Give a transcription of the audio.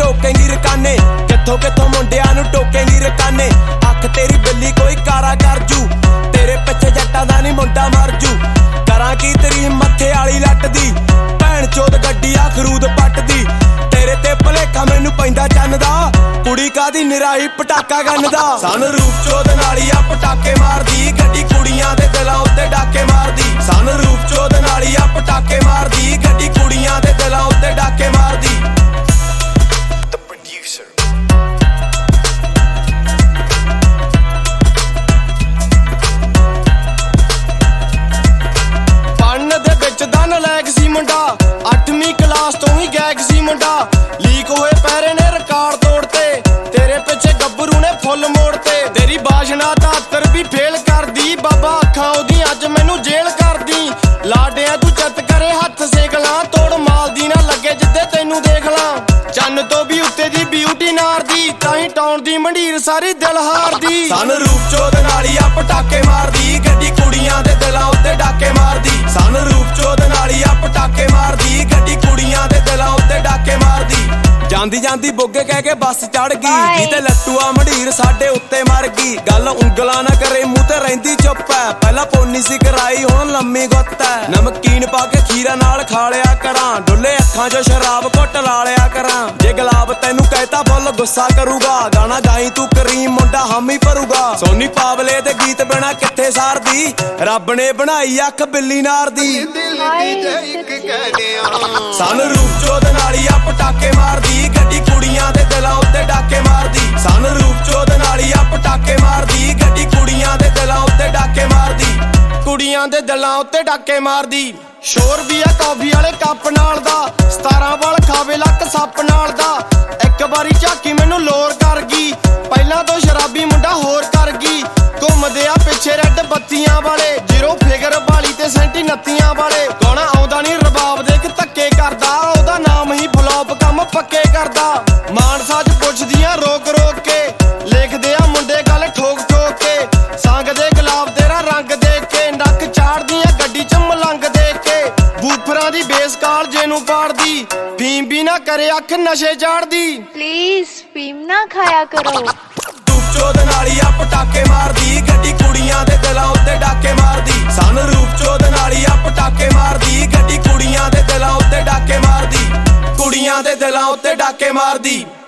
रोकेंगी रकाने, कित्थों कित्थों मुंडियां नूं टोकेंगी रकाने। अख तेरी बिल्ली कोई कारा कर जू, तेरे पिछे जट्टां दा नी मुंडा मर जू। करां की तेरी मत्थे वाली लट दी, भैन चोद गड्डी आ खरूद पट दी। तेरे ते भलेखा मैनू पैंदा चन्न दा, कुड़ी कादी निराई पटाका गन्नदा। सन रूप चोद नाली आ पटाके मारदी, गड्डी कुड़ियां दे दिलां उत्ते डाके मारदी। सन रूप चोद नाली आ पटाके मारदी, गड्डी कुड़ियां दे दिलां उत्ते डाके मारदी। The producer पढ़न दे विच दा नलैक सी मुंडा, 8वीं क्लास तो ही गैग सी मुंडा। लीक होए पैरे ने रिकॉर्ड तोड़ते, तेरे पिछे गब्बरू ने फुल मोड़ते। तेरी बाशना दा अत्तर भी फेल कर दी, बाबा अखां ओदी अज मैनू जेल कर दी। लाडिया तू चत करे हथ सेक ला, तोड़ माल दी ना लगे जिद्दे तैनू देख ला। चन्न तो भी उत्ते दी ब्यूटी नार दी, ताहीं टाउन दी मंडीर सारी दिल हार दी। सन रूप चोद नाली आ पटाके मारदी, गड्डी कुड़ियां दे दिलां उत्ते डाके मारदी। सन रूप चोद नाली आ पटाके मारदी, गड्डी कुड़ियां दे दिलां उत्ते डाके मारदी। ਜਾਂਦੀ ਜਾਂਦੀ ਬੋਗੇ ਕਹਿ ਕੇ ਬੱਸ ਚੜ ਗਈ, ਜਿੱਤੇ ਲੱਟੂਆ ਮੰਡੀਰ ਸਾਡੇ ਉੱਤੇ ਮਰ ਗਈ। ਗੱਲ ਉਂਗਲਾਂ ਨਾ ਕਰੇ ਮੂੰਹ ਤੇ ਰਹਿੰਦੀ ਚੁੱਪ ਐ, ਪਹਿਲਾਂ ਪੋਨੀ ਸੀ ਕਰਾਈ ਹੁਣ ਲੰਮੀ ਗੁੱਤ ਐ। ਨਮਕੀਨ ਪਾ ਕੇ ਖੀਰਾ ਨਾਲ ਖਾ ਲਿਆ ਕਰਾਂ, ਡੁੱਲੇ ਅੱਖਾਂ 'ਚੋਂ ਸ਼ਰਾਬ ਘੁੱਟ ਲਾ ਲਿਆ ਕਰਾਂ। ਜੇ ਗੁਲਾਬ ਤੈਨੂੰ ਕਹਿਤਾ ਫੁੱਲ ਗੁੱਸਾ ਕਰੂਗਾ, ਗਾਣਾ ਗਾਈ ਤੂੰ ਕਰੀਮ ਮੁੰਡਾ ਹਾਮੀ ਭਰੂਗਾ। ਸੋਨੀ ਪਾਵਲੇ ਦੇ ਗੀਤ ਬਿਨਾ ਕਿੱਥੇ ਸਾਰਦੀ, ਰੱਬ ਨੇ ਬਣਾਈ ਅੱਖ ਬਿੱਲੀ ਨਾਰ ਦੀ। ਸਨ ਰੂਪ ਚੋਦ ਨਾਲੀ ਆ ਪਟਾਕੇ ਮਾਰਦੀ, गड्डी कुड़ियां दे दिलां उत्ते डाके मारदी। सन रूप चोद नाली आ पटाके मारदी, गड्डी कुड़ियां दे दिलां उत्ते डाके मारदी। कुड़ियां दे दिलां उत्ते डाके मारदी। शोर भी आ कॉफी वाले कप नाल दा, 17 वाल खावे लक सप नाल दा। एक बारी झाकी मैनू लोर कर गई, पहलां तो शराबी मुंडा होर कर गई। घुमदे आ पिछे रैड बत्तियां वाले, जीरो फिगर वाली ते सेंटी 29 वाले। कौन आउंदा नी रबाब देख धक्के करदा, ओदा नाम ही फ्लॉप कम पक्के करदा। मानसा च पुछदियां रोक रोक के, लिखदे आ मुंडे गल ठोक ठोक के। संग दे गुलाब तेरा रंग देख के, नक चाड़दियां गड्डी च मलंग देख के। बूफरां दी बेस काल जेनू पाड़दी, फीम भी ना करे अख नशे चाड़दी। प्लीज फीम ना खाया करो। चोद नाली आ पटाके मारदी, गड्डी कुड़ियां दे दिलां उत्ते डाके मारदी। सन रूप चोद नाली आ पटाके मारदी, गड्डी कुड़ियां दे दिलां उत्ते डाके मारदी। कुड़ियां दे दिलां उत्ते डाके मारदी।